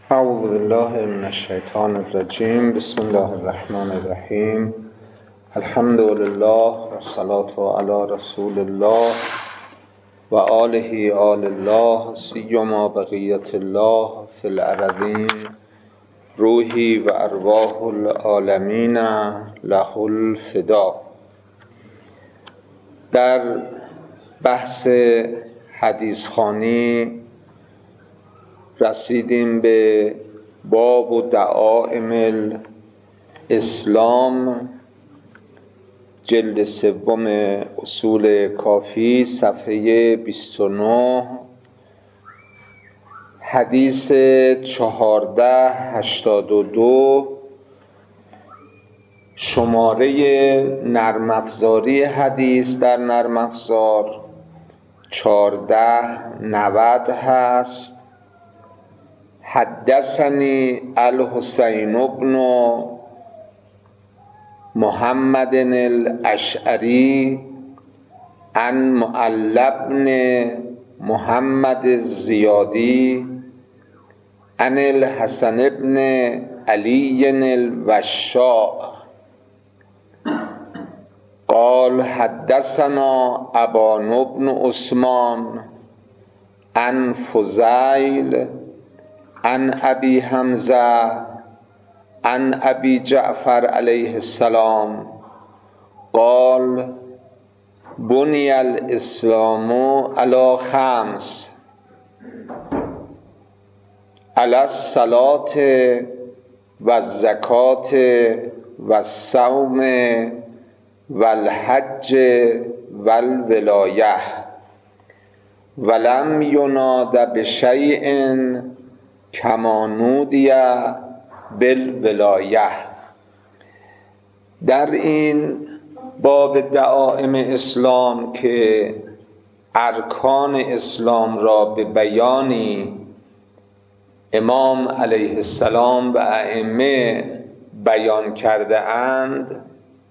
اعوذ بالله من الشیطان الرجیم. بسم الله الرحمن الرحیم. الحمد لله و الصلاة علی رسول الله و آله آل الله سیما بقیت الله فی الارضین روحی و ارواح العالمین له الفدا. در بحث حدیث خوانی رسیدیم به باب و دعائم الاسلام، جلد سوم اصول کافی، صفحه 29، حدیث 1482. شماره نرم افزاری حدیث در نرم افزار 1490 هست. حدثنی الحسین بن محمد الاشعری عن معل بن محمد الزیادی عن الحسن بن علی الوشاء قال حدثنا ابان بن عثمان عن فضیل عن ابی حمزه عن ابی جعفر علیه السلام قال بنی الاسلام علی خمس: علی الصلاة و الزکاة و الصوم و الحج و الولایه ولم یناد بشیء کما نودی بالولایه. در این باب دعائم اسلام که ارکان اسلام را به بیانی امام علیه السلام و ائمه بیان کرده اند،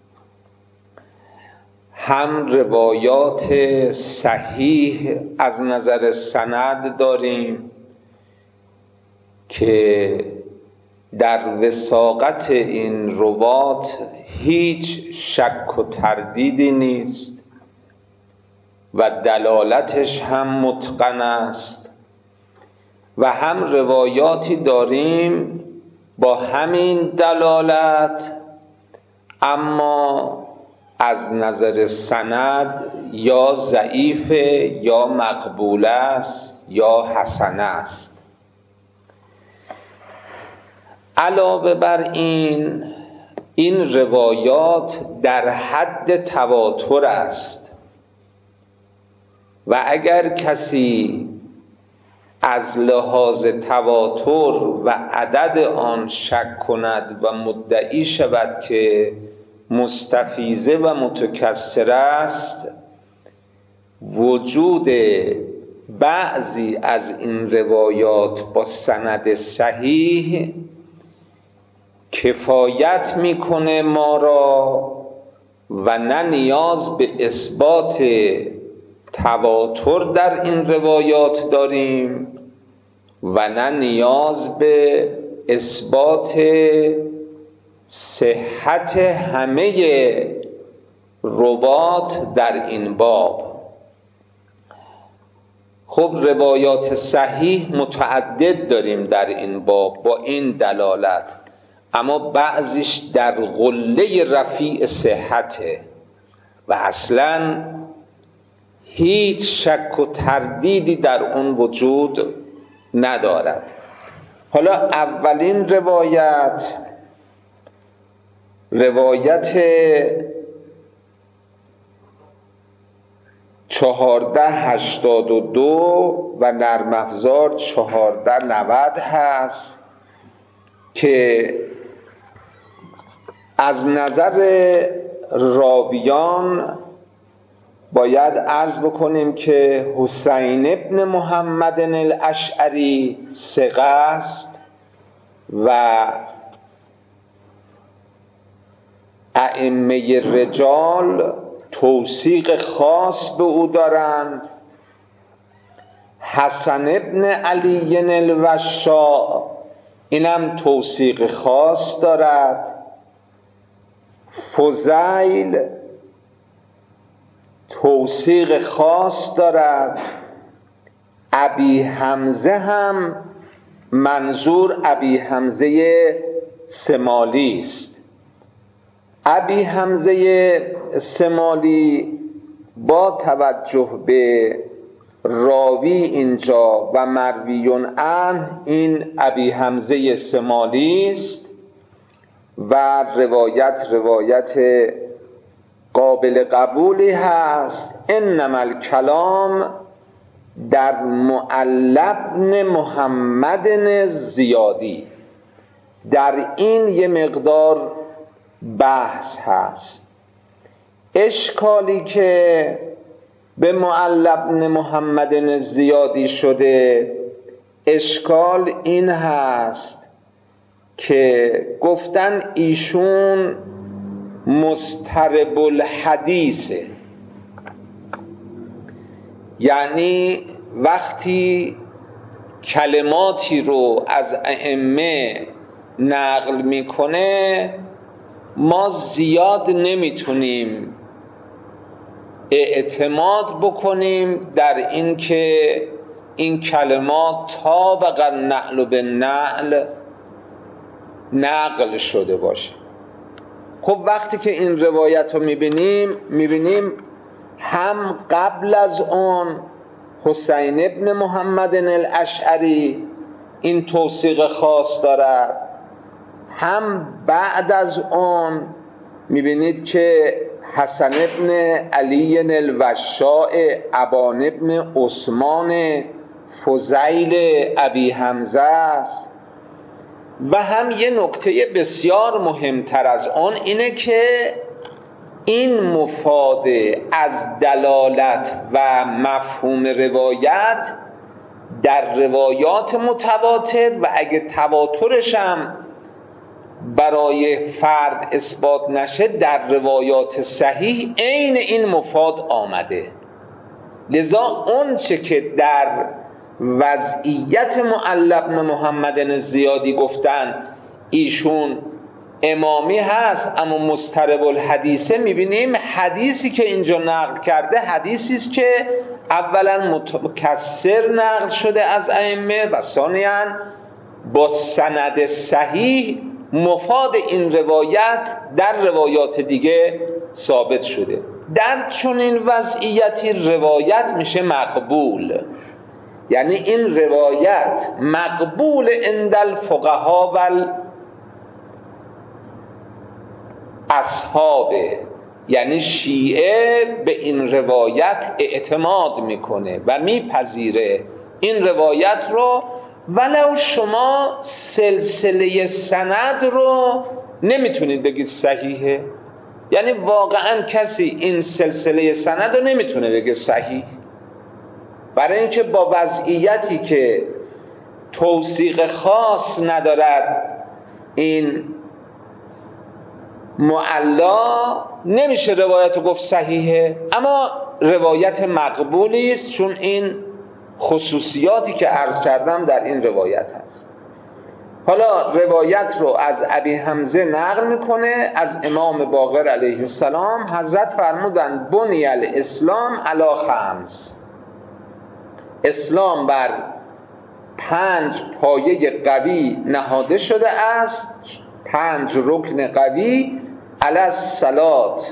هم روایات صحیح از نظر سند داریم که در وثاقت این روات هیچ شک و تردیدی نیست و دلالتش هم متقن است، و هم روایاتی داریم با همین دلالت اما از نظر سند یا ضعیف یا مقبول است یا حسن است. علاوه بر این روایات در حد تواتر است و اگر کسی از لحاظ تواتر و عدد آن شک کند و مدعی شود که مستفیضه و متکثر است، وجود بعضی از این روایات با سند صحیح کفایت میکنه ما را و نه نیاز به اثبات تواتر در این روایات داریم و نه نیاز به اثبات صحت همه روات در این باب. خب روایات صحیح متعدد داریم در این باب با این دلالت، اما بعضیش در قله رفیع صحته و اصلا هیچ شک و تردیدی در اون وجود ندارد. حالا اولین روایت 1482 و نرم افزار 1490 هست که از نظر راویان باید عرض بکنیم که حسین ابن محمد الاشعری ثقه است و ائمه رجال توثیق خاص به او دارند. حسن ابن علی الوشاء اینم توثیق خاص دارد. فضیل توثیق خاص دارد. ابی حمزه هم منظور ابی حمزه سمالی است. ابی حمزه سمالی با توجه به راوی اینجا و مرویون عنه، این ابی حمزه سمالی است و روایت قابل قبولی هست. انما الکلام در معلی بن محمد زیادی، در این یه مقدار بحث هست. اشکالی که به معلی بن محمد زیادی شده، اشکال این هست که گفتن ایشون مضطرب الحدیثه، یعنی وقتی کلماتی رو از ائمه نقل میکنه ما زیاد نمیتونیم اعتماد بکنیم در این که این کلمات طابق النقل بالنقل نقل شده باشه. خب وقتی که این روایت رو میبینیم هم قبل از اون حسین ابن محمد الاشعری این توثیق خاص دارد، هم بعد از اون میبینید که حسن ابن علی الوشاء، ابان ابن عثمان، فضیل ابی حمزه است. و هم یه نکته بسیار مهمتر از اون اینه که این مفاد از دلالت و مفهوم روایت در روایات متواتر و اگه تواترش هم برای فرد اثبات نشه در روایات صحیح عین این مفاد آمده. لذا اون چه که در وضعیت معلی بن محمد زیادی گفتن ایشون امامی هست اما مضطرب الحدیثه، میبینیم حدیثی که اینجا نقل کرده حدیثی است که اولا متکثر نقل شده از ائمه و ثانیاً با سند صحیح مفاد این روایت در روایات دیگه ثابت شده. در چنین وضعیتی روایت میشه مقبول، یعنی این روایت مقبول عند الفقها و اصحاب، یعنی شیعه به این روایت اعتماد میکنه و میپذیره این روایت رو، ولو شما سلسله سند رو نمیتونید بگید صحیحه. یعنی واقعا کسی این سلسله سند رو نمیتونه بگه صحیح، برای اینکه با وضعیتی که توثیق خاص ندارد این معلا نمیشه روایت رو گفت صحیحه، اما روایت مقبولی است چون این خصوصیاتی که عرض کردم در این روایت هست. حالا روایت رو از ابی حمزه نقل میکنه از امام باقر علیه السلام. حضرت فرمودند بنی الاسلام علی خمس، اسلام بر 5 پایه قوی نهاده شده است، 5 رکن قوی، علی الصلات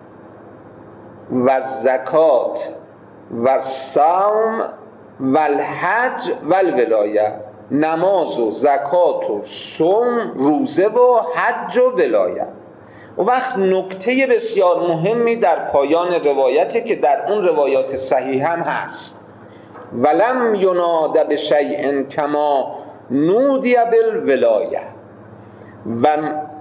و الزکات و الصوم و الحج و الولایه، نماز و زکات و صوم، روزه و حج و ولایت. و وقت نکته بسیار مهمی در پایان روایته که در اون روایات صحیح هم هست، ولم یناد بشیء کما نودی بالولایه، و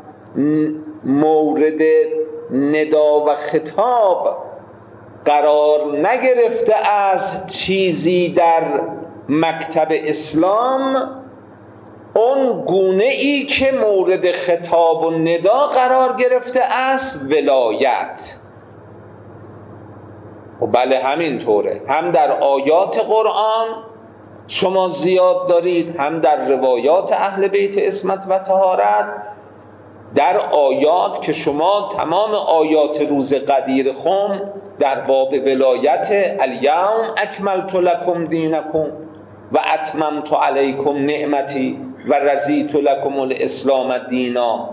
مورد ندا و خطاب قرار نگرفته از چیزی در مکتب اسلام اون گونه ای که مورد خطاب و ندا قرار گرفته است ولایت. و بله همین طوره، هم در آیات قرآن شما زیاد دارید، هم در روایات اهل بیت عصمت و طهارت، در آیات که شما تمام آیات روز غدیر خم در باب ولایت الیوم اکملت لکم دینکم و اتممت علیکم نعمتی و رضیت لکم الاسلام دینا.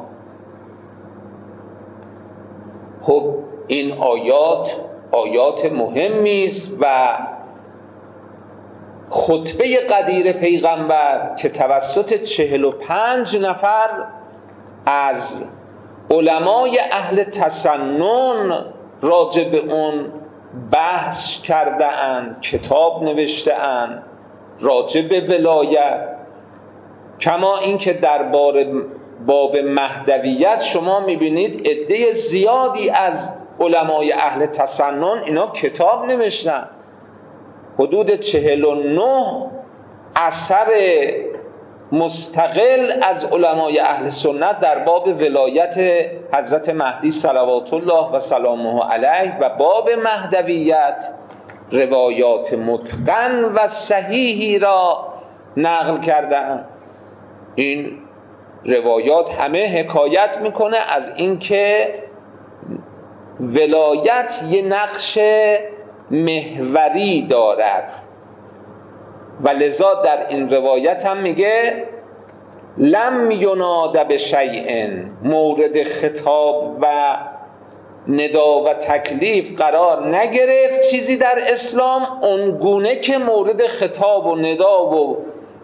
خب این آیات مهمی است و خطبه غدیر پیغمبر که توسط 45 نفر از علمای اهل تسنن راجع به اون بحث کرده اند، کتاب نوشته اند راجع به ولایت. کما اینکه در باب مهدویت شما میبینید عده زیادی از علمای اهل تسنن اینا کتاب نوشتن، حدود 49 اثر مستقل از علمای اهل سنت در باب ولایت حضرت مهدی صلوات الله و سلامه علیه و باب مهدویت روایات متقن و صحیحی را نقل کردند. این روایات همه حکایت میکنه از اینکه ولایت یه نقش محوری دارد و لذا در این روایت هم میگه لم یناد بشیء، مورد خطاب و ندا و تکلیف قرار نگرفت چیزی در اسلام اونگونه که مورد خطاب و ندا و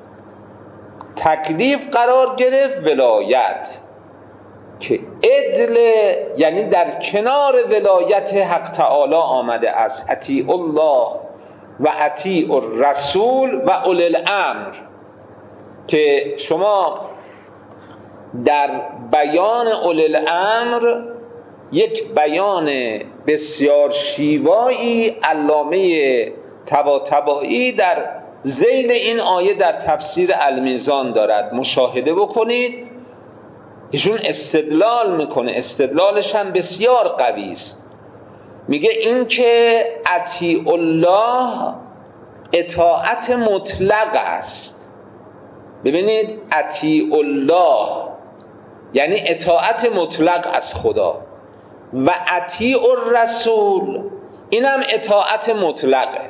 تکلیف قرار گرفت ولایت، که عدل یعنی در کنار ولایت حق تعالی آمده است. اطیع الله و اطیع الرسول و اولی الامر، که شما در بیان اولی الامر یک بیان بسیار شیوایی علامه طباطبایی در ذیل این آیه در تفسیر المیزان دارد، مشاهده بکنید. ایشون استدلال میکنه، استدلالش هم بسیار قوی است. میگه این که اطیع الله اطاعت مطلق است. ببینید اطیع الله یعنی اطاعت مطلق از خدا، و اطیع الرسول اینم اطاعت مطلقه،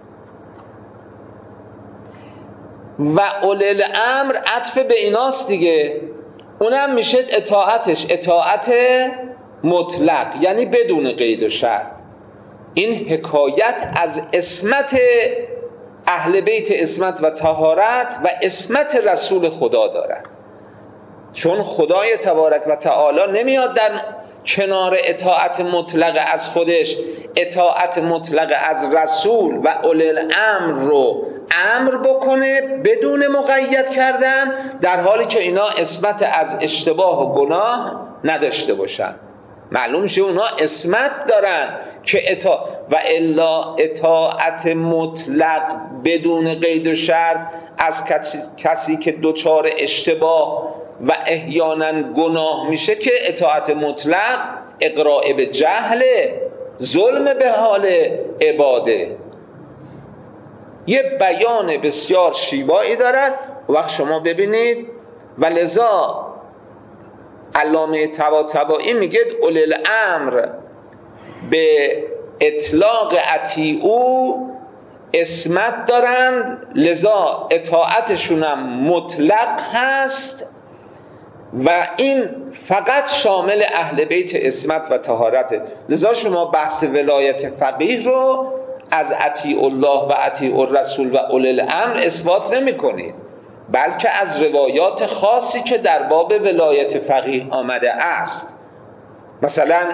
و اولی الامر عطف به ایناست دیگه، اونم میشه اطاعت مطلق یعنی بدون قید و شرط. این حکایت از عصمت اهل بیت عصمت و طهارت و عصمت رسول خدا دارد، چون خدای تبارک و تعالی نمیاد در کنار اطاعت مطلق از خودش اطاعت مطلق از رسول و اولی الامر رو امر بکنه بدون مقید کردن، در حالی که اینا عصمت از اشتباه و گناه نداشته باشن. معلوم شه اونا عصمت دارن که و الا اطاعت مطلق بدون قید و شرط از کسی که دچار اشتباه و احیانا گناه میشه که اطاعت مطلق اقراء به جهل، ظلم به حال عباده. یه بیان بسیار شیوایی دارد. وقت شما ببینید و لذا علامه طباطبایی میگه اولی الامر به اطلاق اطیعو عصمت دارند، لذا اطاعتشون هم مطلق هست و این فقط شامل اهل بیت عصمت و طهارته. لذا شما بحث ولایت فقیه رو از اطیع الله و اطیع الرسول و اولی الامر اثبات نمی کنید، بلکه از روایات خاصی که در باب ولایت فقیه آمده است. مثلا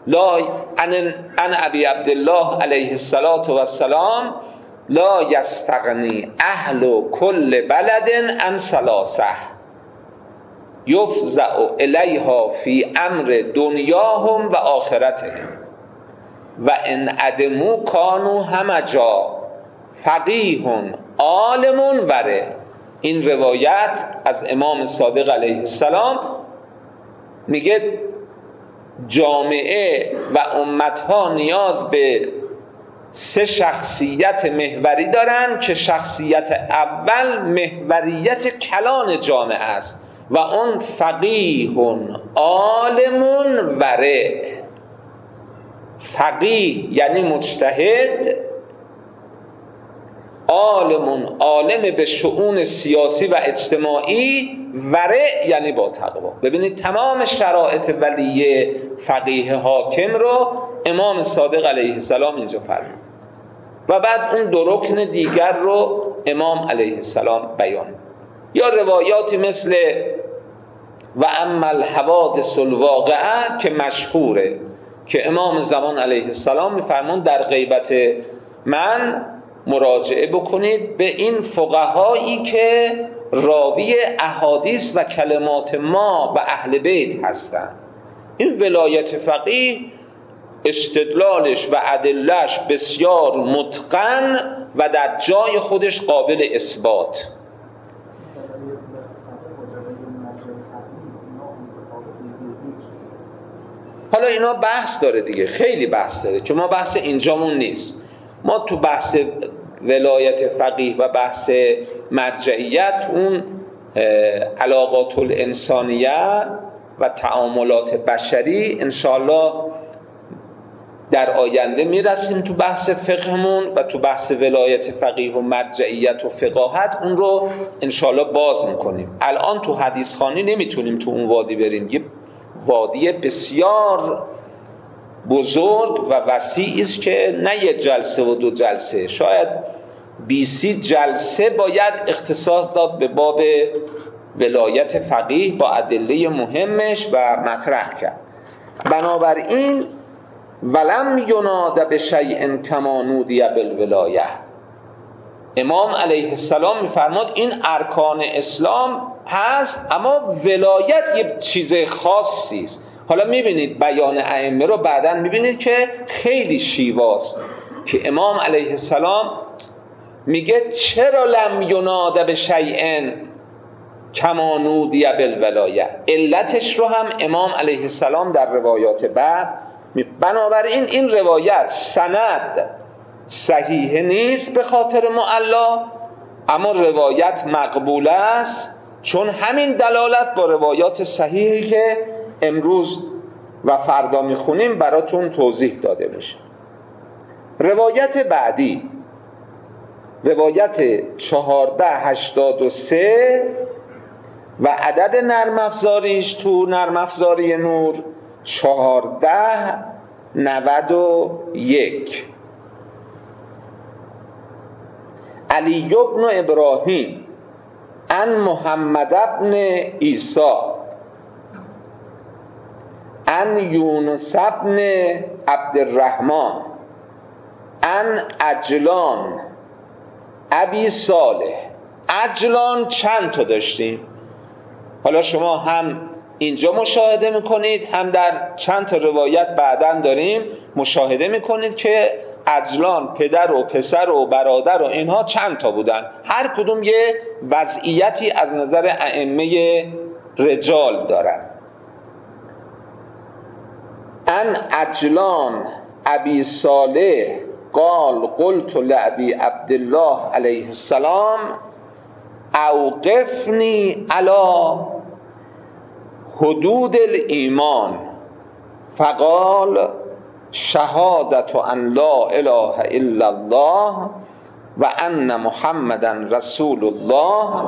ان ابی عبدالله علیه السلام لا یستغنی اهل کل بلد عن ثلاثه یفزع الیها فی امر دنیاهم و آخرتهم و ان ادمو کانوا همجا فقیه عالم وره. این روایت از امام صادق علیه السلام میگه جامعه و امتها نیاز به 3 شخصیت محوری دارن که شخصیت اول محوریت کلان جامعه است و اون فقیه عالم ورع. فقیه یعنی مجتهد، عالم به شؤون سیاسی و اجتماعی، ورع یعنی با تقوا. ببینید تمام شرایط ولی فقیه حاکم رو امام صادق علیه السلام اینجا فرمود و بعد اون 2 رکن دیگر رو امام علیه السلام بیان. یا روایاتی مثل و اما الحوادث الواقعه که مشهوره که امام زمان علیه السلام میفرمون در غیبت من مراجعه بکنید به این فقهایی که راوی احادیث و کلمات ما و اهل بیت هستند. این ولایت فقیه استدلالش و ادله‌اش بسیار متقن و در جای خودش قابل اثبات. حالا اینا بحث داره دیگه، خیلی بحث داره که ما بحث اینجامون نیست. ما تو بحث ولایت فقیه و بحث مرجعیت اون علاقات الانسانیه و تعاملات بشری انشاءالله در آینده میرسیم تو بحث فقهمون و تو بحث ولایت فقیه و مرجعیت و فقاهت اون رو انشاءالله باز میکنیم. الان تو حدیث خوانی نمیتونیم تو اون وادی بریم، یه وادی بسیار بزرگ و وسیعی است که نه یه جلسه و 2 جلسه، شاید 20 جلسه باید اختصاص داد به باب ولایت فقیه با ادله مهمش و مطرح کرد. بنابراین ولم یناد بشیء کما نودی بالولایه، امام علیه السلام میفرماد این ارکان اسلام هست اما ولایت یه چیز خاصی است. حالا میبینید بیان ائمه رو بعداً میبینید که خیلی شیواست که امام علیه السلام میگه چرا لم یناد بشیء کما نودی بالولایه، علتش رو هم امام علیه السلام در روایات بعد. بنابراین این روایت سند صحیح نیست به خاطر معلا، اما روایت مقبوله است چون همین دلالت با روایات صحیحی که امروز و فردا میخونیم براتون توضیح داده میشه. روایت بعدی روایت 1483 و عدد نرم افزاریش تو نرم افزاری نور 1491. علی بن ابراهیم عن محمد بن عیسی عن یونس بن عبدالرحمن عن عجلان ابی صالح. عجلان چند تا داشتیم؟ حالا شما هم اینجا مشاهده میکنید هم در چند تا روایت بعداً داریم مشاهده میکنید که عجلان پدر و پسر و برادر و اینها چند تا بودن، هر کدوم یه وضعیتی از نظر ائمه رجال دارن. ان عجلان ابی صالح قال قلت لابی عبدالله علیه السلام اوقفنی علی حدود الایمان فقال شهادت ان لا اله الا الله و ان محمدا رسول الله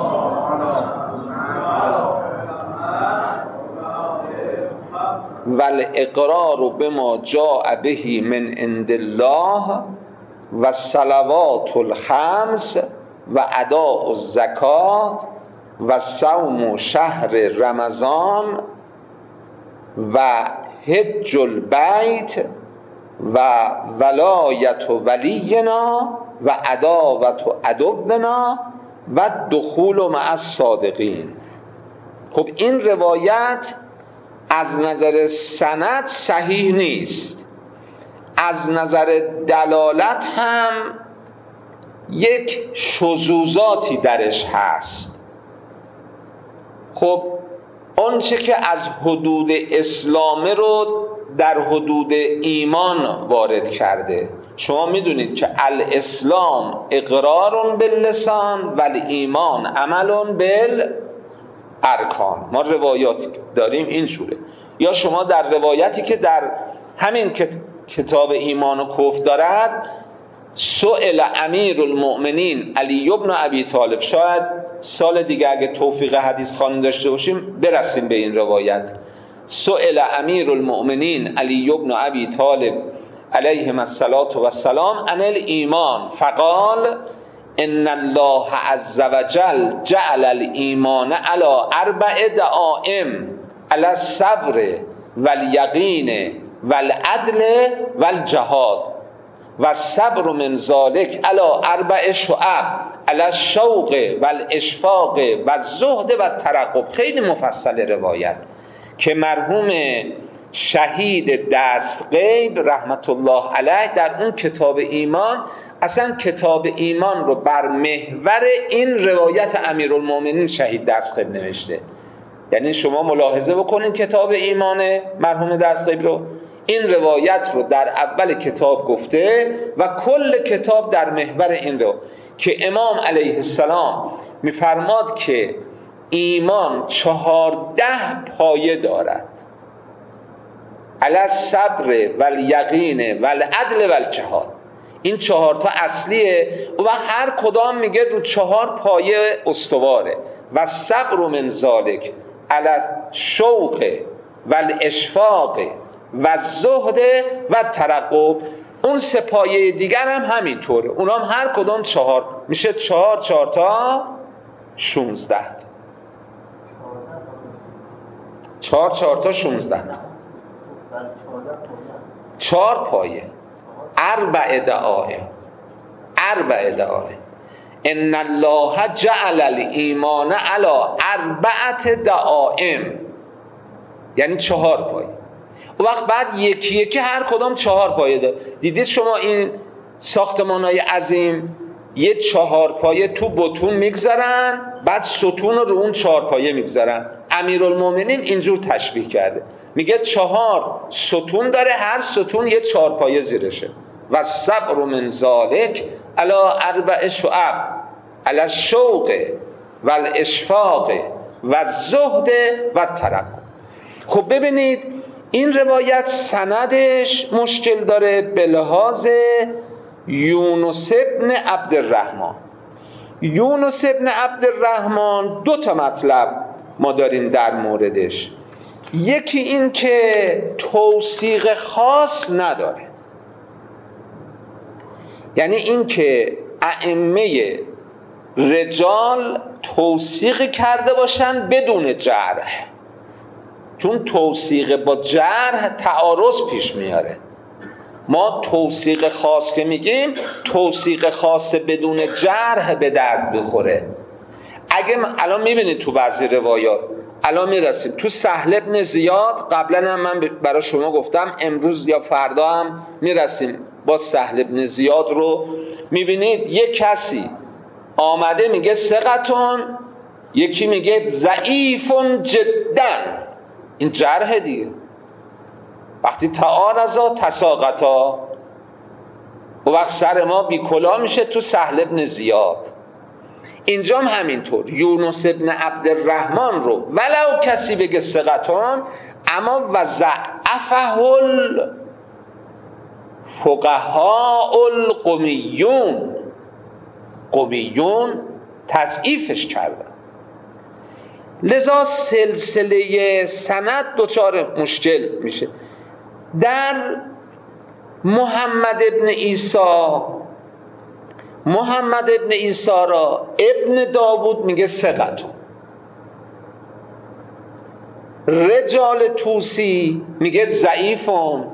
و الاقرار بما جاء به من عند الله و الصلوات الخمس و اداء الزکات و صوم شهر رمضان و حج البیت و ولایت ولینا و عداوت عدونا و دخول مع الصادقین. خب این روایت از نظر سند صحیح نیست، از نظر دلالت هم یک شذوذاتی درش هست. خب آنچه که از حدود اسلام رو در حدود ایمان وارد کرده. شما میدونید که الاسلام اقرار باللسان ولی ایمان عمل بالارکان. ما روایاتی داریم اینجوره. یا شما در روایتی که در همین کتاب ایمان و کفر دارد، سئل امیر المؤمنین علی بن ابی طالب، شاید سال دیگه اگه توفیق حدیث خوانی داشته باشیم برسیم به این روایت، سئل امیر المؤمنین علی بن ابی طالب علیهم الصلاة والسلام عن الایمان فقال ان الله عز وجل جعل الایمان علی 4 دعائم علی الصبر والیقین والعدل والجهاد والصبر من ذلك علی 4 شعب علی الشوق والاشفاق والزهد والترقب. خیلی مفصل روایت که مرحوم شهید دستغیب رحمت الله علیه در اون کتاب ایمان، اصلا کتاب ایمان رو بر محور این روایت امیرالمومنین شهید دستغیب نوشته. یعنی شما ملاحظه بکنید کتاب ایمان مرحوم دستغیب رو، این روایت رو در اول کتاب گفته و کل کتاب در محور این رو که امام علیه السلام میفرماد که ایمان 14 پایه دارد، علی الصبر والیقین والعدل والجهاد. این 4 تا اصلیه و هر کدام میگه رو 4 پایه استواره. و صبر من ذالک علی الشوق والاشفاق والزهد والترقب. اون 3 پایه دیگر هم همینطوره، اونام هر کدام 4 میشه 4 تا 16. 4 تا 16. 4 پایه 4 دعائم. ان الله جعل الایمان علی 4 دعائم، یعنی 4 پایه. اون وقت بعد یکی یکی هر کدام 4 پایه داره. دیدید شما این ساختمان‌های عظیم یه 4 پایه تو بطون میگذارن، بعد ستون رو اون 4 پایه میگذارن. امیرالمومنین اینجور تشبیه کرده، میگه 4 ستون داره، هر ستون یه 4 پایه زیرشه. و صبر من ذالک علی 4 شعب علی الشوق والاشفاق والزهد والترقب. خب ببینید این روایت سندش مشکل داره به لحاظ یونس ابن عبدالرحمن. یونس ابن عبدالرحمن 2 تا مطلب ما داریم در موردش. یکی این که توثیق خاص نداره، یعنی این که ائمه رجال توثیق کرده باشن بدون جرح، چون توثیق با جرح تعارض پیش میاره. ما توثیق خاص که میگیم توثیق خاص بدون جرح به درد بخوره. اگه الان میبینید تو بعضی روایات، الان میرسیم تو سهل ابن زیاد، قبلا هم من برای شما گفتم، امروز یا فردا هم میرسیم با سهل ابن زیاد رو میبینید یک کسی آمده میگه ثقتون، یکی میگه ضعیفون جدا. این جرح دیگه. وقتی تعارضا تساقطا و وقت سر ما بی کلا میشه تو سهل ابن زیاد. اینجا هم همینطور یونس ابن عبدالرحمن رو ولو کسی بگه ثقتون، اما و ضعفه الفقهاء القمیون، قمیون تضعیفش کردن. لذا سلسله سند دچار مشکل میشه. در محمد ابن عیسی را ابن داوود میگه ثقتون، رجال توسی میگه ضعیفون،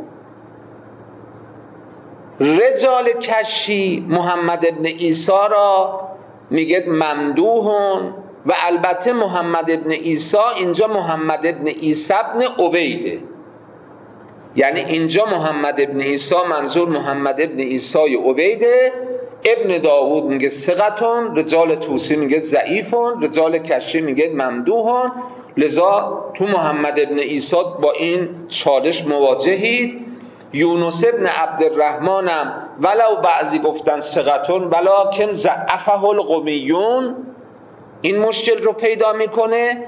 رجال کشی محمد ابن عیسی را میگه ممدوحون. و البته محمد ابن عیسی اینجا محمد ابن عیسی ابن عبیده، یعنی اینجا محمد ابن عیسی منظور محمد ابن عیسی عبیده. ابن داوود میگه ثقتون، رجال توسی میگه ضعیفون، رجال کشی میگه ممدوحون. لذا تو محمد ابن عیسی با این چالش مواجهید. یونس ابن عبدالرحمنم ولو بعضی گفتن ثقتون ولکن ضعفه القومیون، این مشکل رو پیدا میکنه.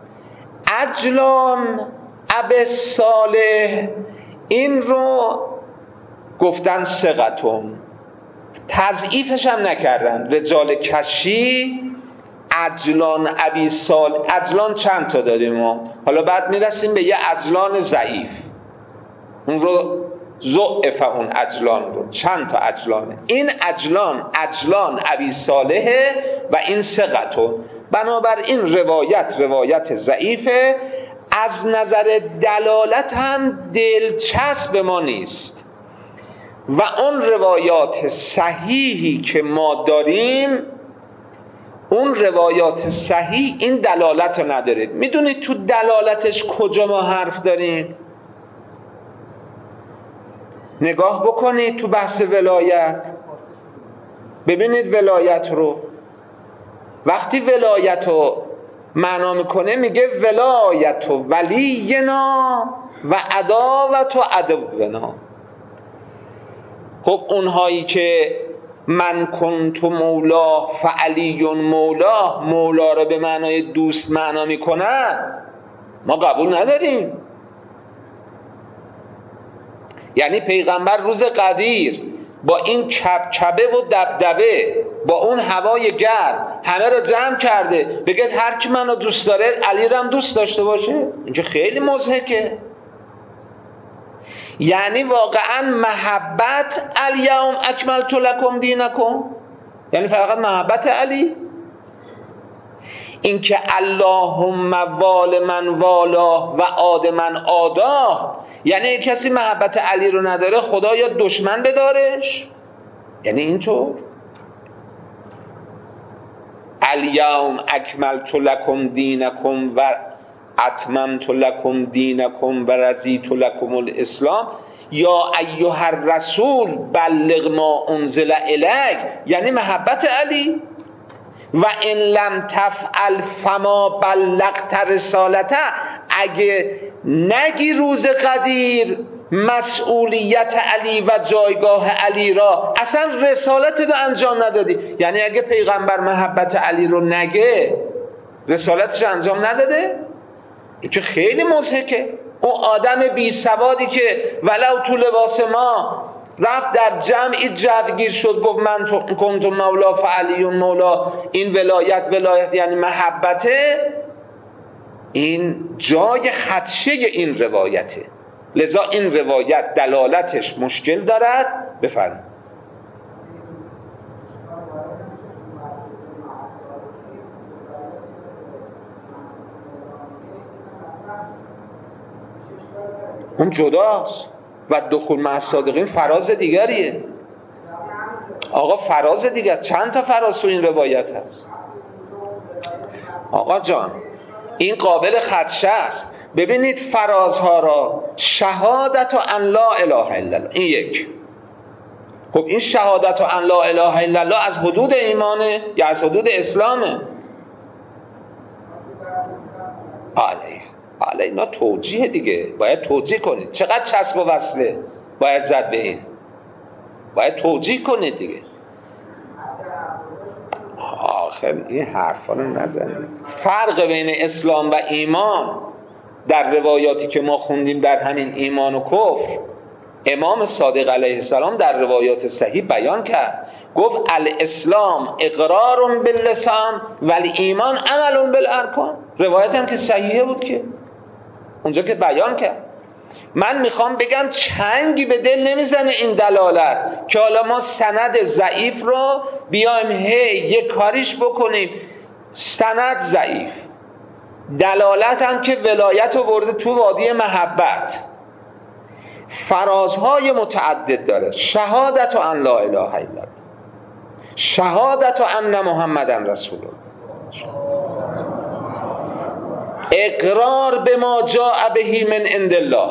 عجلان ابی صالح این رو گفتن ثقتون، تضعیفش هم نکردن. رجال کشی عجلان ابی صالح، عجلان چند تا داریم ما، حالا بعد میرسیم به یه عجلان ضعیف، اون رو ضعف، اون عجلان رو چند تا عجلانه. این عجلان ابی صالحه و این ثقتون. بنابراین روایت ضعیفه. از نظر دلالت هم دلچسب ما نیست و اون روایات صحیحی که ما داریم، اون روایات صحیح این دلالت رو نداره. میدونید تو دلالتش کجا ما حرف داریم؟ نگاه بکنید تو بحث ولایت، ببینید ولایت رو. وقتی ولایت رو معنا میکنه میگه ولایت و ولینا و عداوت و عدونا. خب اونهایی که من کنت مولا فعلی مولا، مولا رو به معنای دوست معنا میکنن، ما قبول نداریم. یعنی پیغمبر روز قدیر با این کبکبه و دبدبه، با اون هوای گرم همه رو جمع کرده بگه هر کی منو دوست داره علی رو هم دوست داشته باشه؟ اینجا خیلی مضحکه. یعنی واقعا محبت الیوم اکملت لکم دینکم، یعنی فقط محبت علی؟ اینکه اللهم وال من والاه و عاد من عاداه، یعنی کسی محبت علی رو نداره خدا یا دشمن بدارش؟ یعنی اینطور الیوم اکملت لکم دینکم و اتممت لکم دینکم و رضیت لکم الاسلام یا ایها الرسول بلغ ما انزل الیک، یعنی محبت علی. و ان لم تفعل فما بلغت رسالته، اگه نگی روز قدیر مسئولیت علی و جایگاه علی را، اصلا رسالت رو انجام ندادی. یعنی اگه پیغمبر محبت علی رو نگه رسالتش انجام نداده؟ این که خیلی مضحکه. اون آدم بی سوادی که ولو تو لباس ما رفت در جمعی جوگیر شد گفت من کنت مولا فعلی مولا، این ولایت یعنی محبته، این جای خدشه این روایته. لذا این روایت دلالتش مشکل دارد. بفرمایید. اون جداست و دخول مع الصادقین فراز دیگریه. آقا فراز دیگر، چند تا فراز تو این روایت هست آقا جان؟ این قابل خدشه است. ببینید فرازها را، شهادت و ان لا اله الا الله، این یک. خب این شهادت و ان لا اله الا الله از حدود ایمانه یا از حدود اسلامه؟ حالا اینا توجیه دیگه، باید توجیه کنید. چقدر چسب و وصله باید زد به این، باید توجیه کنید دیگه. آخر این حرفا رو نزنید. فرق بین اسلام و ایمان در روایاتی که ما خوندیم در همین ایمان و کفر، امام صادق علیه السلام در روایات صحیح بیان کرد، گفت الاسلام اقرار باللسان ولی ایمان عمل بالارکان. روایت هم که صحیحه بود که اونجا که بیان کرد. من میخوام بگم چنگی به دل نمیزنه این دلالت که حالا ما سند ضعیف رو بیایم یک کاریش بکنیم. سند ضعیف، دلالت هم که ولایت رو برده تو وادی محبت، فرازهای متعدد داره. شهادت و ان لا اله الا الله، شهادت و ان محمدن رسول الله، اقرار به ما جاء به من عند الله،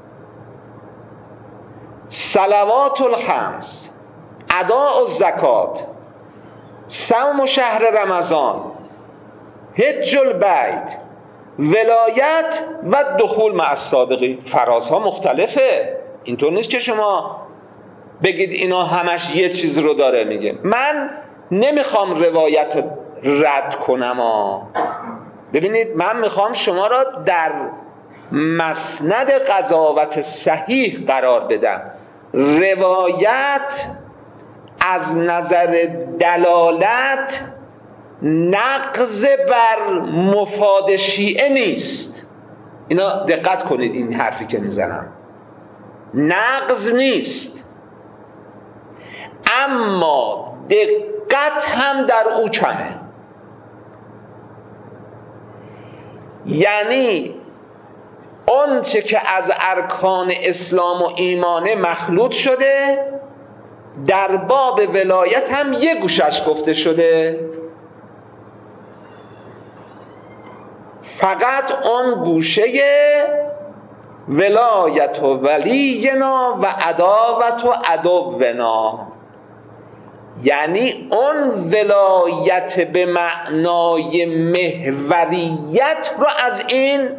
صلوات الخمس، اداء الزکات، صوم شهر رمضان، حج البیت، ولایت و دخول مع الصادقین. فرازها مختلفه، اینطور نیست که شما بگید اینا همش یه چیز رو داره میگه. من نمیخوام روایت رد کنم ببینید، من میخوام شما را در مسند قضاوت صحیح قرار بدم. روایت از نظر دلالت نقض بر مفاد شیعه نیست. اینا دقت کنید، این حرفی که میزنم نقض نیست، اما دقت هم در او کمه. یعنی اون چه که از ارکان اسلام و ایمانه مخلوط شده در باب ولایت هم یه گوشش گفته شده، فقط اون گوشه ولایت و ولینا و عداوت و عدونا، یعنی اون ولایت به معنای محوریت رو از این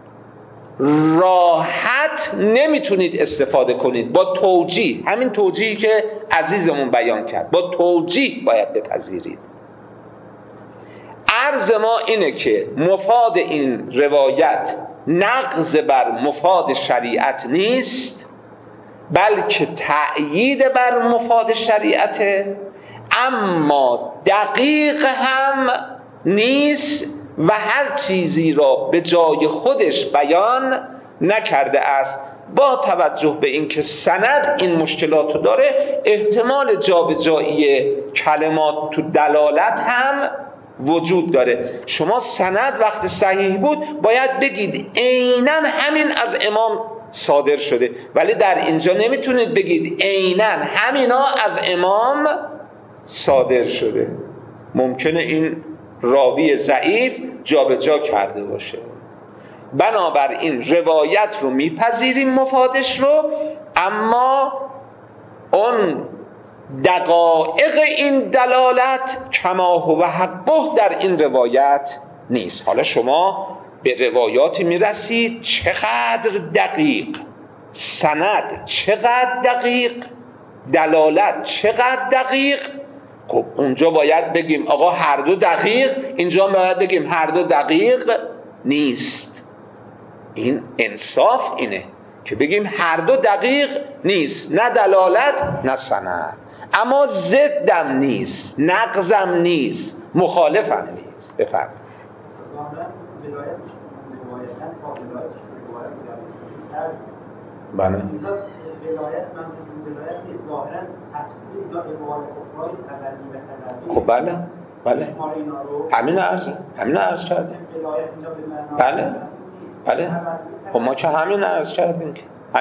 راحت نمیتونید استفاده کنید. با توجیه، همین توجیهی که عزیزمون بیان کرد، با توجیه باید بپذیرید. عرض ما اینه که مفاد این روایت نقض بر مفاد شریعت نیست، بلکه تأیید بر مفاد شریعته، اما دقیق هم نیست و هر چیزی را به جای خودش بیان نکرده است. با توجه به اینکه سند این مشکلات رو داره، احتمال جابجایی کلمات تو دلالت هم وجود داره. شما سند وقت صحیح بود باید بگید عیناً همین از امام صادر شده، ولی در اینجا نمیتونید بگید عیناً همینا از امام صادر شده. ممکنه این راوی ضعیف جابجا کرده باشه. بنابراین روایت رو میپذیریم مفادش رو، اما اون دقایق این دلالت کما هو حقه در این روایت نیست. حالا شما به روایاتی میرسید چقدر دقیق، سند چقدر دقیق، دلالت چقدر دقیق. خب اونجا باید بگیم آقا هر دو دقیق، اینجا باید بگیم هر دو دقیق نیست. این انصاف اینه که بگیم هر دو دقیق نیست، نه دلالت نه سند، اما ضدم نیست، نقضم نیست، مخالفم نیست. بفرمایید. بله. خب بله بله، همین عرض کردیم. بله بله، خب ما که همین عرض کردیم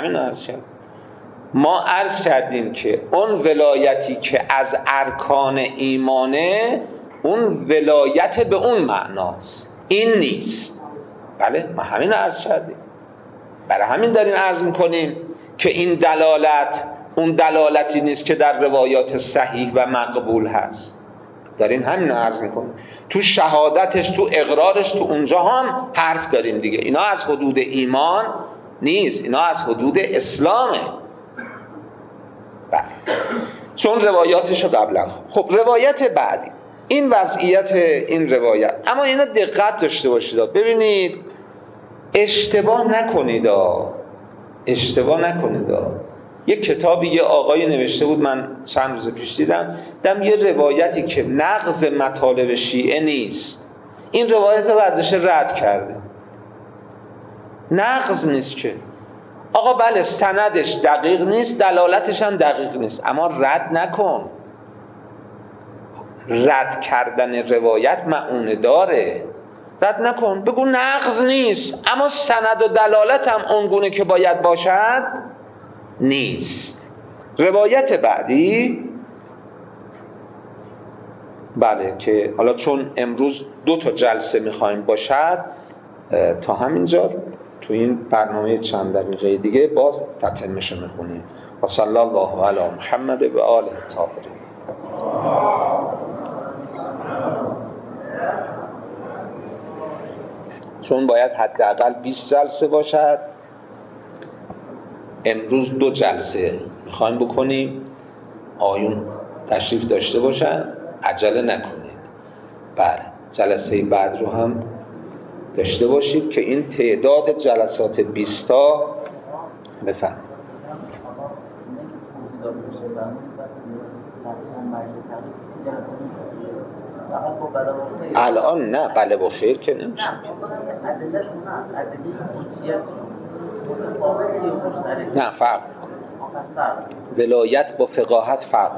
ما عرض کردیم که اون ولایتی که از ارکان ایمانه، اون ولایت به اون معناست، این نیست. بله، ما همین عرض کردیم. برای همین داریم عرض میکنیم که این دلالت اون دلالتی نیست که در روایات صحیح و مقبول هست. داریم همین عرض میکنیم. تو شهادتش، تو اقرارش، تو اونجا هم حرف داریم دیگه. اینا از حدود ایمان نیست، اینا از حدود اسلامه. بله، چون روایاتش رو قبلا. خب روایت بعدی، این وضعیت این روایت. اما اینا دقت داشته باشید، ببینید اشتباه نکنید. یک کتابی یه آقای نوشته بود، من چند روز پیش دیدم یه روایتی که نقض مطالب شیعه نیست، این روایت رو برداشته رد کرده. نقض نیست که آقا، بله سندش دقیق نیست، دلالتش هم دقیق نیست، اما رد نکن. رد کردن روایت معنی داره. رد نکن، بگو نقض نیست، اما سند و دلالت هم اونگونه که باید باشد نیست. روایت بعدی، بله، که حالا چون امروز 2 جلسه میخوایم باشد، تا همینجا تو این برنامه چند دقیقه دیگه باز تتمه‌اش میخونیم. و صلی الله علی محمد و آله الطاهرین. چون باید حداقل 20 جلسه باشد. امروز 2 جلسه میخوایم بکنیم، آیون تشریف داشته باشن، عجله نکنید. بله جلسه بعد رو هم داشته باشید که این تعداد جلسات 20 تا بفهم. الان نه، بله با فعل که نمیشه. نه فرق ولایت با فقاهت فرق.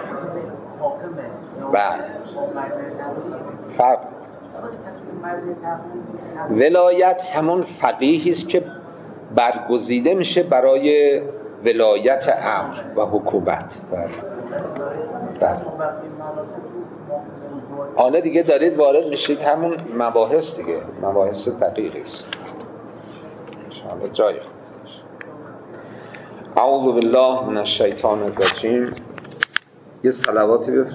بله فرق. ولایت همون فقیهی است که برگزیده میشه برای ولایت امر و حکومت. بله. حالا دیگه دارید وارد میشید همون مباحث دیگه، مباحث دقیقی است. انشاءالله جای خودش. اعوذ بالله من الشیطان الرجیم. یه صلواتی